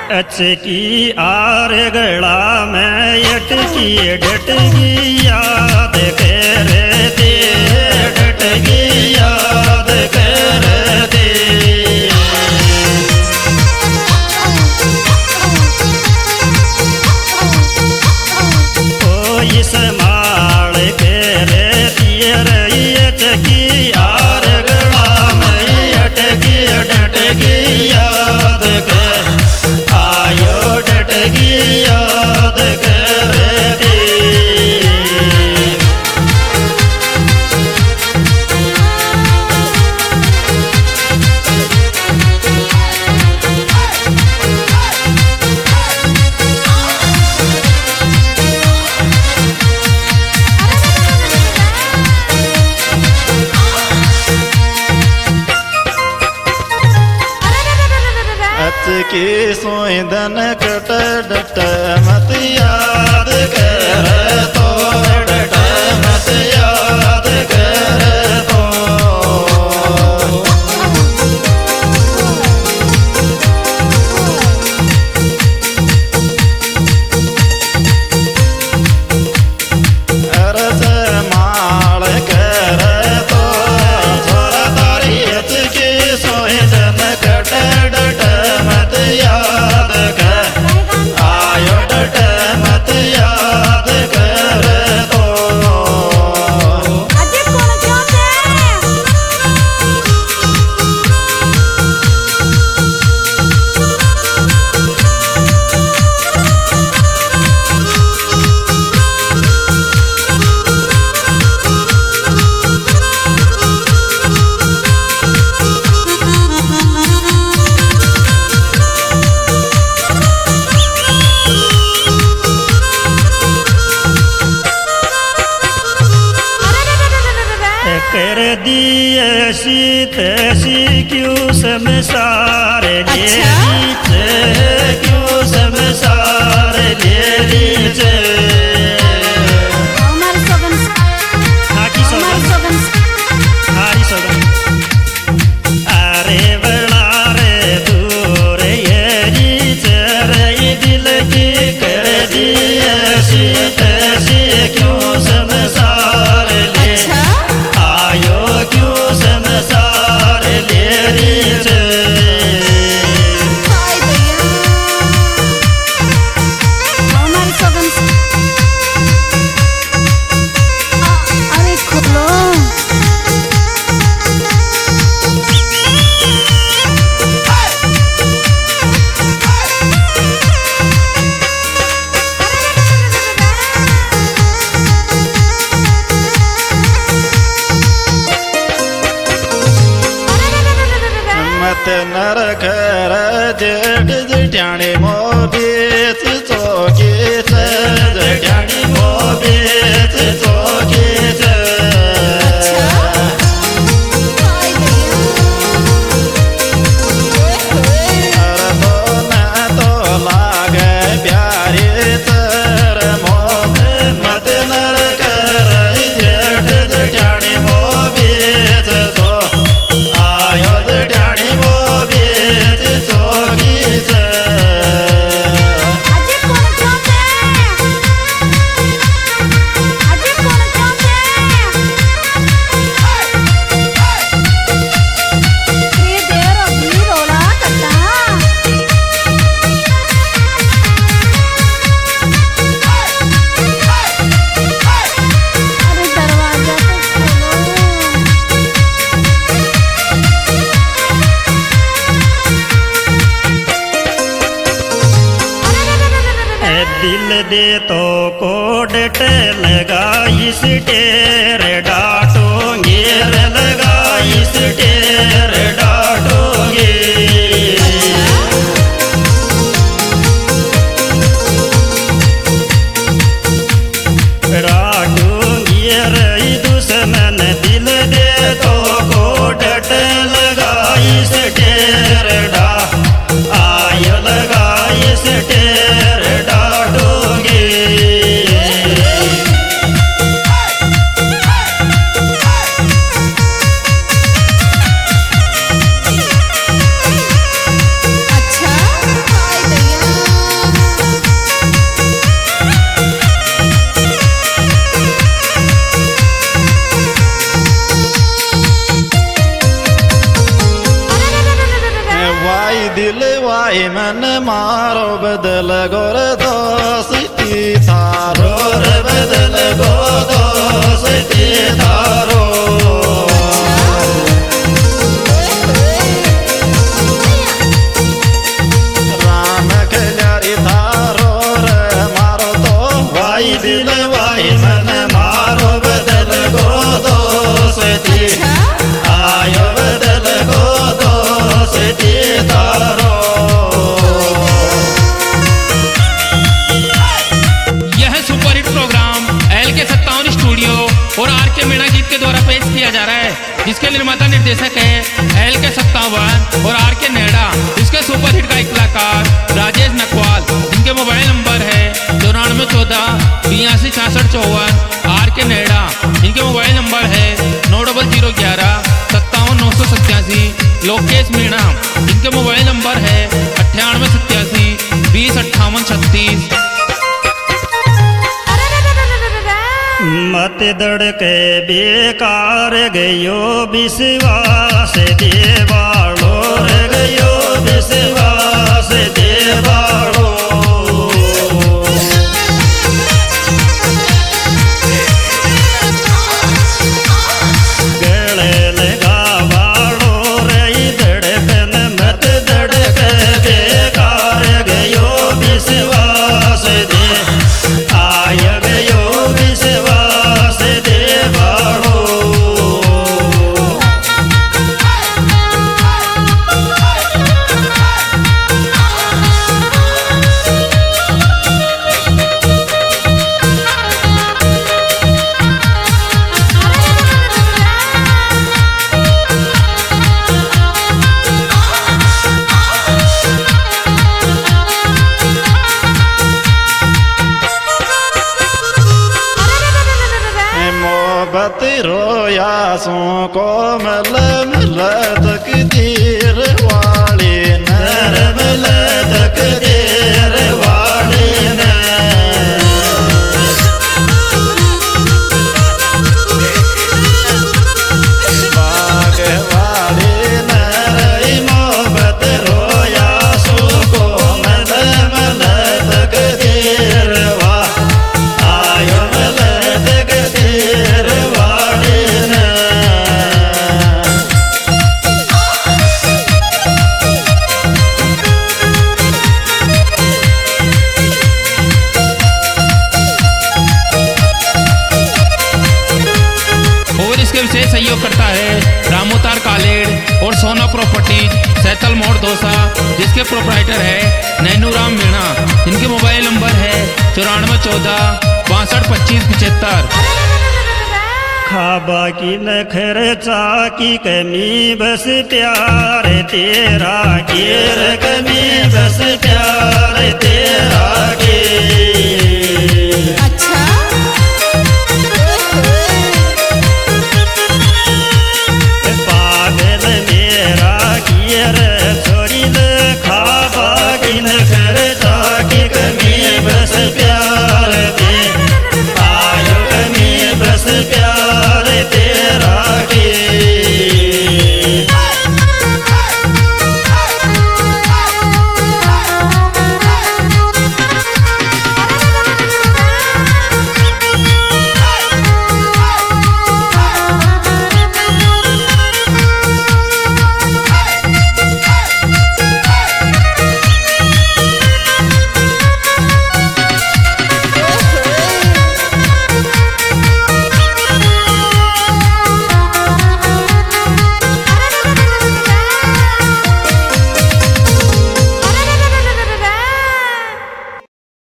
अचकी आर गला में अटकी डटगी याद कर दे डटगी याद कर दे कोई संभाल कर दिए रही अचकी आर गला में अटकी डटगी याद कर आयो डटगी याद कर दे की सोईदन कट डट मत याद कर तो डट मत याद कर तो अरस माल कर तो थोड़ा तारी की सोईदन कट डट मत याद कर आयो डट मत याद कर तो अजित कौन चाहते कर दी ऐसी तैसी क्यों संसार ले लीचे क्यों संसार ले लीचे हमारे सगन हाकी सगन हारी सगन अरे बड़ा रे दूर ये रीचे रे दिल की कर दी ऐसी तैसी क्यों संसार ले आयो क्यों संसार ले रीचे हाय भैया हमारे सगन अरे खोलो मत नर कर जेठ जठाणे मोबीस चौकी से जठाणी मोबीस चौकी से हाय भैया तो न तो लागे प्यारे सर मोह मत नर कर जेठ जठाणे मोबीस तो आयो जठाणे मोबीस चौकी से अजित कौन चाहते अजित कौन चाहते ये देर अभी रोला करता अरे दरवाजा तो खोलो दिल दे तो कोडट लगाइस टेर डाटोंगे लगाइस टेर डाटोंगे डाटोंगे रही दुश्मन दिल दे तो कोडट लगाइस टेर डा आय लगाइस टेर डाटोंगे वाई मन मारो बदल गोर दोस्ती थारो रे बदल गो दोस्ती थारो राम खिलाड़ी थारो रे मारो तो वाई दिल वाई मन मारो बदल गो दोस्ती आयो बदल गो दोस्ती तारो। यह सुपरहिट प्रोग्राम LK57 स्टूडियो और RK मीणा गीत के द्वारा पेश किया जा रहा है, जिसके निर्माता निर्देशक है LK57 और RK नेड़ा। इसके सुपरहिट का एक कलाकार राजेश नकवाल, जिनके मोबाइल नंबर है 9414 82 66 54। RK नेड़ा, इनके मोबाइल नंबर है 9001157987। लोकेश मीणा, इनके मोबाइल नंबर है 9887 20 58 36। मत दड़के बेकार गयो विश्वास देवालो रे गयो विश्वास देवालो गले लगावालो रे दड़कन मत दड़के बेकार गयो विश्वास दे आय गयो विश्वास देवालो। मोहब्बत रोया सो कोमल मिल तकदीर वाली नर मिल तकदीर वाली ने बाग वाली नर मोहब्बत रोया सो कोमल मिल तकदीर वा आयो मिल तकदीर वाली ने। और इसके विशेष सहयोग करता है रामोतार कालेड़ और सोना प्रॉपर्टी सैतल मोड़ दोसा, जिसके प्रोपराइटर है नैनूराम मीणा। इनके मोबाइल नंबर है 9414 62 25 75। खाबा की न खर्चा की कमी बस प्यार तेरा गिर कमी बस